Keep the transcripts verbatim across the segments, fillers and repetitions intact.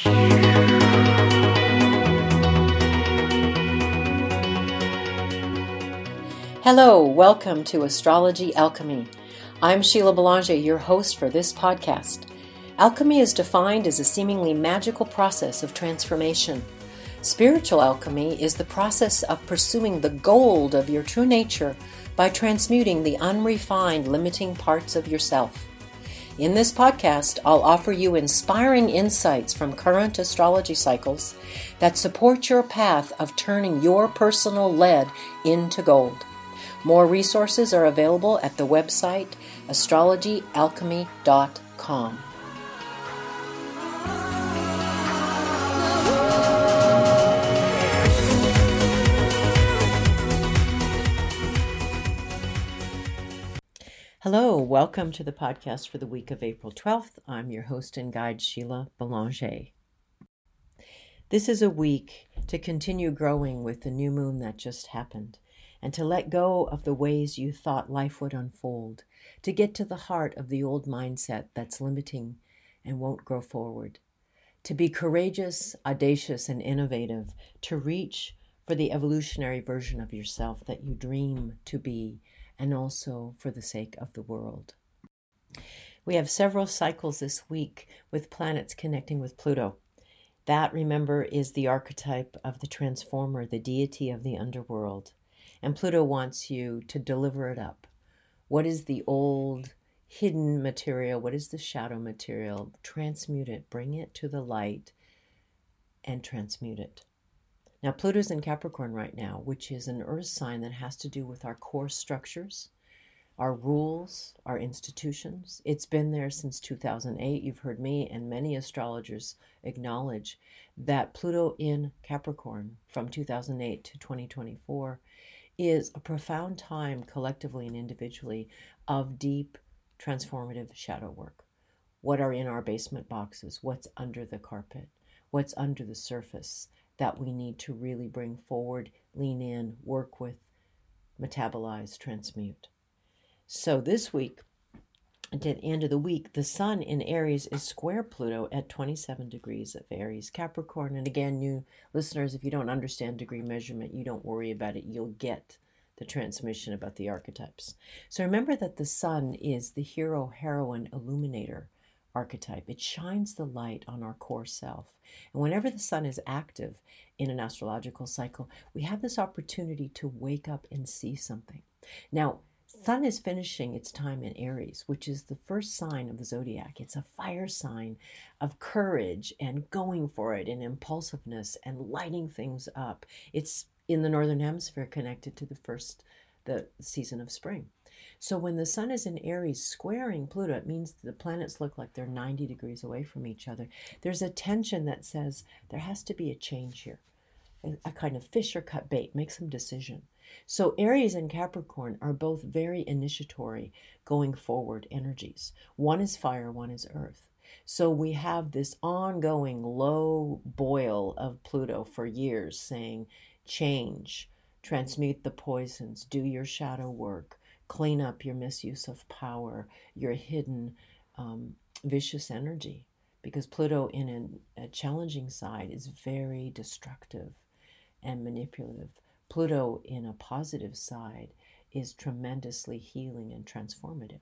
Hello, welcome to Astrology Alchemy. I'm Sheila Belanger, your host for this podcast. Alchemy is defined as a seemingly magical process of transformation. Spiritual alchemy is the process of pursuing the gold of your true nature by transmuting the unrefined, limiting parts of yourself. In this podcast, I'll offer you inspiring insights from current astrology cycles that support your path of turning your personal lead into gold. More resources are available at the website astrology alchemy dot com. Hello, welcome to the podcast for the week of April twelfth. I'm your host and guide, Sheila Belanger. This is a week to continue growing with the new moon that just happened, and to let go of the ways you thought life would unfold, to get to the heart of the old mindset that's limiting and won't grow forward, to be courageous, audacious, and innovative, to reach for the evolutionary version of yourself that you dream to be, and also for the sake of the world. We have several cycles this week with planets connecting with Pluto. That, remember, is the archetype of the transformer, the deity of the underworld. And Pluto wants you to deliver it up. What is the old hidden material? What is the shadow material? Transmute it, bring it to the light, and transmute it. Now, Pluto's in Capricorn right now, which is an earth sign that has to do with our core structures, our rules, our institutions. It's been there since two thousand eight. You've heard me and many astrologers acknowledge that Pluto in Capricorn from two thousand eight to twenty twenty-four is a profound time collectively and individually of deep transformative shadow work. What are in our basement boxes? What's under the carpet? What's under the surface that we need to really bring forward, lean in, work with, metabolize, transmute? So this week, at the end of the week, the sun in Aries is square Pluto at twenty-seven degrees of Aries, Capricorn. And again, new listeners, if you don't understand degree measurement, you don't worry about it. You'll get the transmission about the archetypes. So remember that the sun is the hero, heroine, illuminator archetype. It shines the light on our core self. And whenever the sun is active in an astrological cycle, we have this opportunity to wake up and see something. Now, Sun is finishing its time in Aries, which is the first sign of the zodiac. It's a fire sign of courage and going for it and impulsiveness and lighting things up. It's in the Northern Hemisphere connected to the first, the season of spring. So when the sun is in Aries squaring Pluto, it means the planets look like they're ninety degrees away from each other. There's a tension that says there has to be a change here. A kind of fish or cut bait, make some decision. So Aries and Capricorn are both very initiatory, going forward energies. One is fire, one is earth. So we have this ongoing low boil of Pluto for years saying, change, transmute the poisons, do your shadow work, clean up your misuse of power, your hidden um, vicious energy. Because Pluto in an, a challenging side is very destructive and manipulative. Pluto in a positive side is tremendously healing and transformative.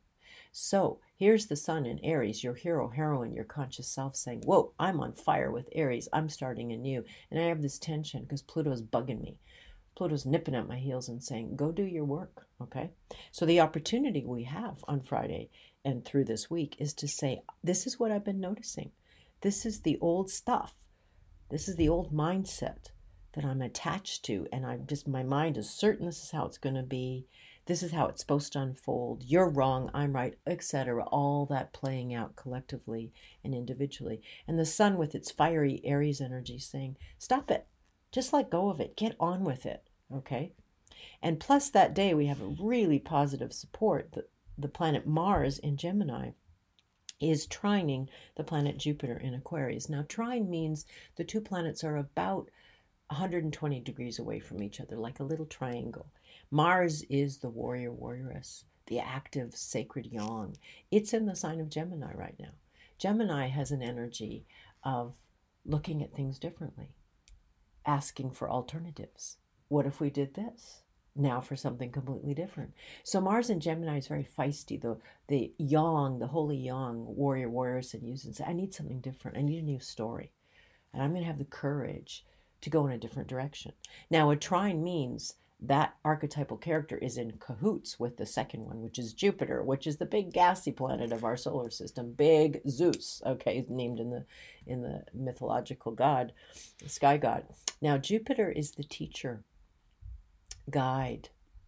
So here's the sun in Aries, your hero, heroine, your conscious self saying, whoa, I'm on fire with Aries. I'm starting anew. And I have this tension because Pluto's bugging me. Pluto's nipping at my heels and saying, go do your work, okay? So the opportunity we have on Friday and through this week is to say, this is what I've been noticing. This is the old stuff. This is the old mindset that I'm attached to, and I'm just, my mind is certain this is how it's going to be. This is how it's supposed to unfold. You're wrong, I'm right, et cetera. All that playing out collectively and individually. And the sun with its fiery Aries energy saying, stop it. Just let go of it. Get on with it, okay? And plus that day we have a really positive support. The, the planet Mars in Gemini is trining the planet Jupiter in Aquarius. Now, trine means the two planets are about one hundred twenty degrees away from each other, like a little triangle. Mars is the warrior warrioress, the active sacred yang. It's in the sign of Gemini right now. Gemini has an energy of looking at things differently, asking for alternatives. What if we did this? Now for something completely different. So Mars in Gemini is very feisty. The the yang, the holy yang, warrior warriors and use and say, I need something different. I need a new story. And I'm going to have the courage to go in a different direction. Now, a trine means that archetypal character is in cahoots with the second one, which is Jupiter, which is the big gassy planet of our solar system, big Zeus, okay, named in the in the mythological god, the sky god. Now, Jupiter is the teacher, guide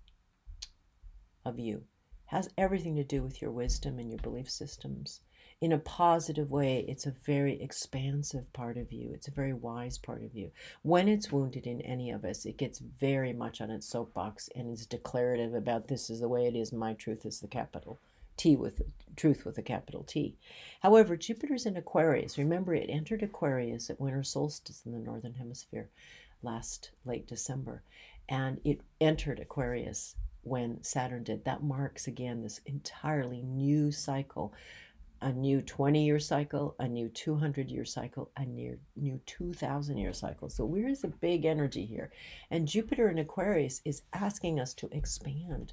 of you, has everything to do with your wisdom and your belief systems. In a positive way, it's a very expansive part of you. It's a very wise part of you. When it's wounded in any of us, it gets very much on its soapbox and is declarative about this is the way it is. My truth is the capital T with truth with a capital T. However, Jupiter's in Aquarius. Remember, it entered Aquarius at winter solstice in the northern hemisphere last late December, and it entered Aquarius when Saturn did. That marks again this entirely new cycle. A new twenty-year cycle, a new two hundred year cycle, a new, new two thousand year cycle. So there's a big energy here. And Jupiter in Aquarius is asking us to expand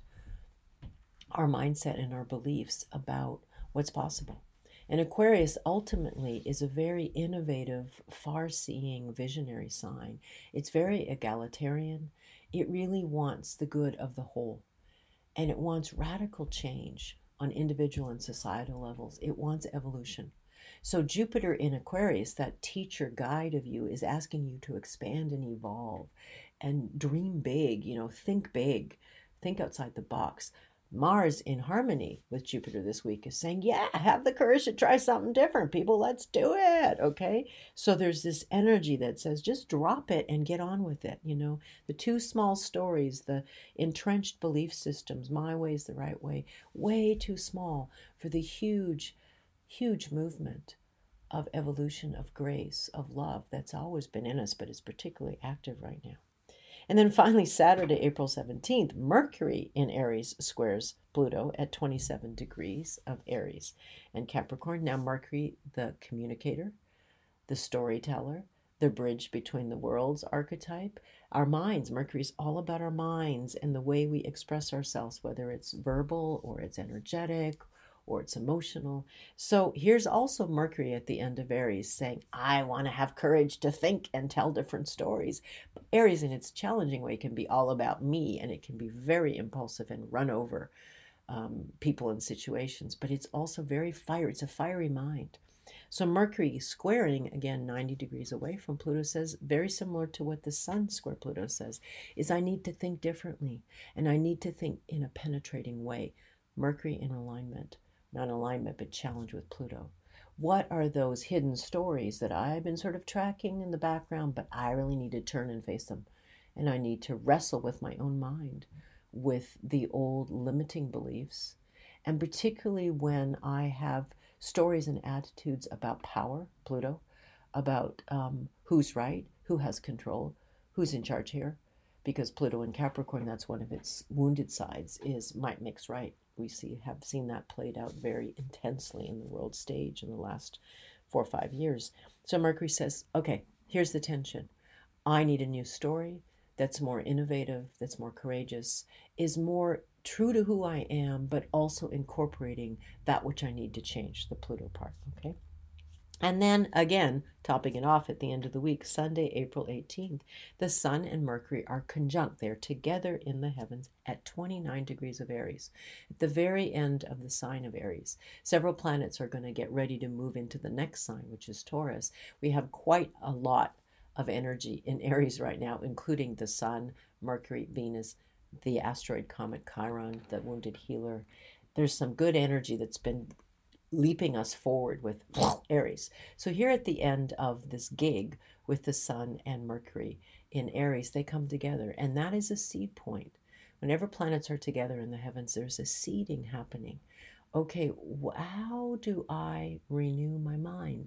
our mindset and our beliefs about what's possible. And Aquarius ultimately is a very innovative, far-seeing, visionary sign. It's very egalitarian. It really wants the good of the whole. And it wants radical change on individual and societal levels. It wants evolution. So Jupiter in Aquarius, that teacher guide of you, is asking you to expand and evolve and dream big, you know, think big, think outside the box. Mars in harmony with Jupiter this week is saying, yeah, have the courage to try something different, people. Let's do it. Okay. So there's this energy that says, just drop it and get on with it. You know, the two small stories, the entrenched belief systems, my way is the right way, way too small for the huge, huge movement of evolution, of grace, of love that's always been in us, but is particularly active right now. And then finally, Saturday, April seventeenth, Mercury in Aries squares Pluto at twenty-seven degrees of Aries and Capricorn. Now, Mercury, the communicator, the storyteller, the bridge between the worlds archetype, our minds. Mercury's all about our minds and the way we express ourselves, whether it's verbal or it's energetic or it's emotional. So here's also Mercury at the end of Aries saying, I want to have courage to think and tell different stories. But Aries in its challenging way can be all about me, and it can be very impulsive and run over um, people and situations, but it's also very fiery. It's a fiery mind. So Mercury squaring, again, ninety degrees away from Pluto says, very similar to what the Sun square Pluto says, is I need to think differently, and I need to think in a penetrating way. Mercury in alignment. Not alignment, but challenge with Pluto. What are those hidden stories that I've been sort of tracking in the background, but I really need to turn and face them? And I need to wrestle with my own mind, with the old limiting beliefs. And particularly when I have stories and attitudes about power, Pluto, about um, who's right, who has control, who's in charge here. Because Pluto in Capricorn, that's one of its wounded sides, is might makes right. We see have seen that played out very intensely in the world stage in the last four or five years. So Mercury says, okay, here's the tension. I need a new story that's more innovative, that's more courageous, is more true to who I am, but also incorporating that which I need to change, the Pluto part, okay? And then again, topping it off at the end of the week, Sunday, April eighteenth, the Sun and Mercury are conjunct. They're together in the heavens at twenty-nine degrees of Aries, at the very end of the sign of Aries. Several planets are going to get ready to move into the next sign, which is Taurus. We have quite a lot of energy in Aries right now, including the Sun, Mercury, Venus, the asteroid comet Chiron, the wounded healer. There's some good energy that's been leaping us forward with Aries. So here at the end of this gig with the Sun and Mercury in Aries, they come together, and that is a seed point. Whenever planets are together in the heavens, there's a seeding happening. Okay, how do I renew my mind?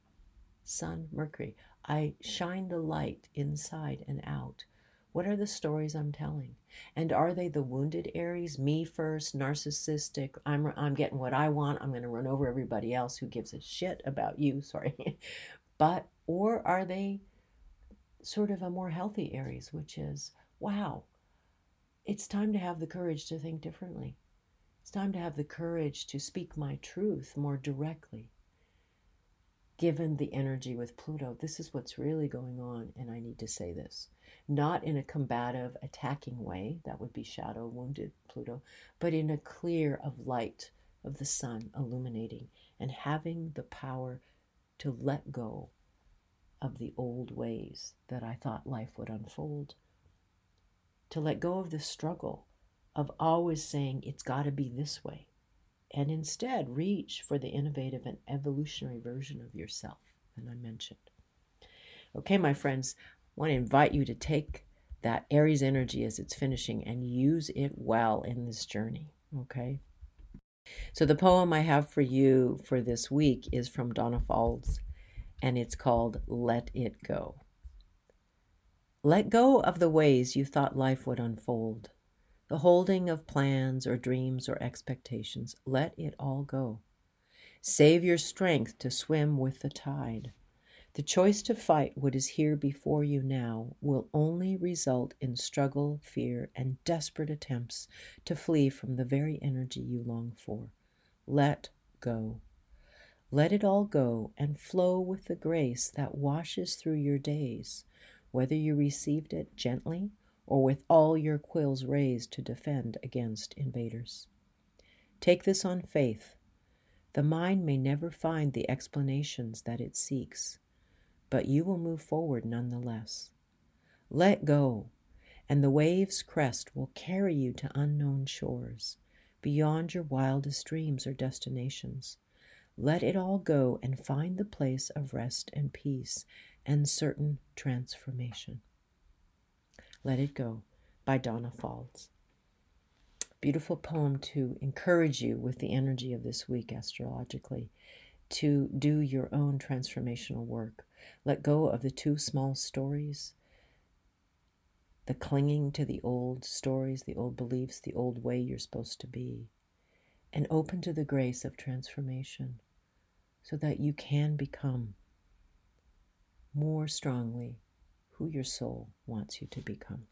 Sun, Mercury. I shine the light inside and out. What are the stories I'm telling? And are they the wounded Aries, me first, narcissistic, I'm I'm getting what I want, I'm going to run over everybody else who gives a shit about you, sorry. But Or are they sort of a more healthy Aries, which is, wow, it's time to have the courage to think differently. It's time to have the courage to speak my truth more directly. Given the energy with Pluto, this is what's really going on, and I need to say this. Not in a combative, attacking way, that would be shadow, wounded Pluto, but in a clear of light of the sun illuminating and having the power to let go of the old ways that I thought life would unfold. To let go of the struggle of always saying it's got to be this way, and instead reach for the innovative and evolutionary version of yourself that I mentioned. Okay, my friends, I want to invite you to take that Aries energy as it's finishing and use it well in this journey, okay? So the poem I have for you for this week is from Donna Faulds, and it's called Let It Go. Let go of the ways you thought life would unfold. The holding of plans or dreams or expectations, let it all go. Save your strength to swim with the tide. The choice to fight what is here before you now will only result in struggle, fear, and desperate attempts to flee from the very energy you long for. Let go. Let it all go and flow with the grace that washes through your days, whether you received it gently or with all your quills raised to defend against invaders. Take this on faith. The mind may never find the explanations that it seeks, but you will move forward nonetheless. Let go, and the wave's crest will carry you to unknown shores, beyond your wildest dreams or destinations. Let it all go and find the place of rest and peace and certain transformation. Let It Go by Donna Faulds. Beautiful poem to encourage you with the energy of this week astrologically to do your own transformational work. Let go of the too small stories, the clinging to the old stories, the old beliefs, the old way you're supposed to be, and open to the grace of transformation so that you can become more strongly who your soul wants you to become.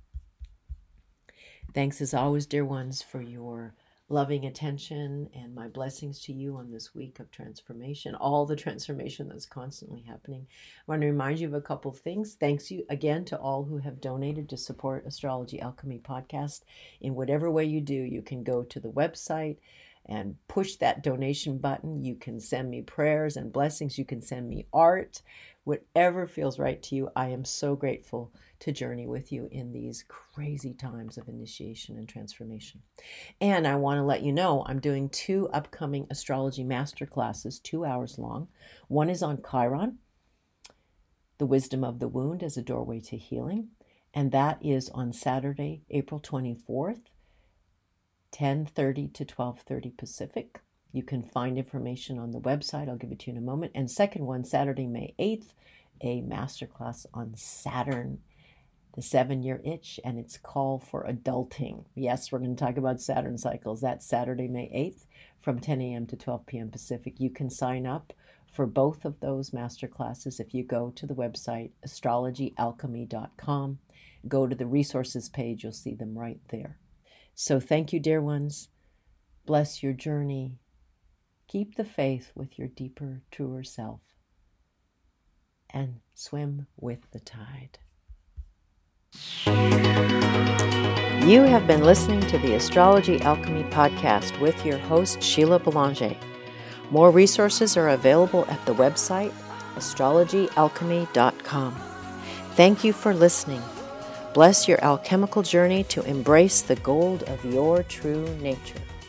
Thanks as always, dear ones, for your loving attention and my blessings to you on this week of transformation, all the transformation that's constantly happening. I want to remind you of a couple of things. Thanks you again to all who have donated to support Astrology Alchemy Podcast. In whatever way you do, you can go to the website and push that donation button. You can send me prayers and blessings. You can send me art. Whatever feels right to you, I am so grateful to journey with you in these crazy times of initiation and transformation. And I want to let you know I'm doing two upcoming astrology masterclasses, two hours long. One is on Chiron, the wisdom of the wound as a doorway to healing. And that is on Saturday, April twenty-fourth, ten thirty to twelve thirty Pacific. You can find information on the website. I'll give it to you in a moment. And second one, Saturday, May eighth, a masterclass on Saturn, the seven-year itch, and its call for adulting. Yes, we're going to talk about Saturn cycles. That's Saturday, May eighth from ten a.m. to twelve p.m. Pacific. You can sign up for both of those masterclasses if you go to the website astrology alchemy dot com. Go to the resources page. You'll see them right there. So thank you, dear ones. Bless your journey. Keep the faith with your deeper, truer self, and swim with the tide. You have been listening to the Astrology Alchemy Podcast with your host, Sheila Belanger. More resources are available at the website astrology alchemy dot com. Thank you for listening. Bless your alchemical journey to embrace the gold of your true nature.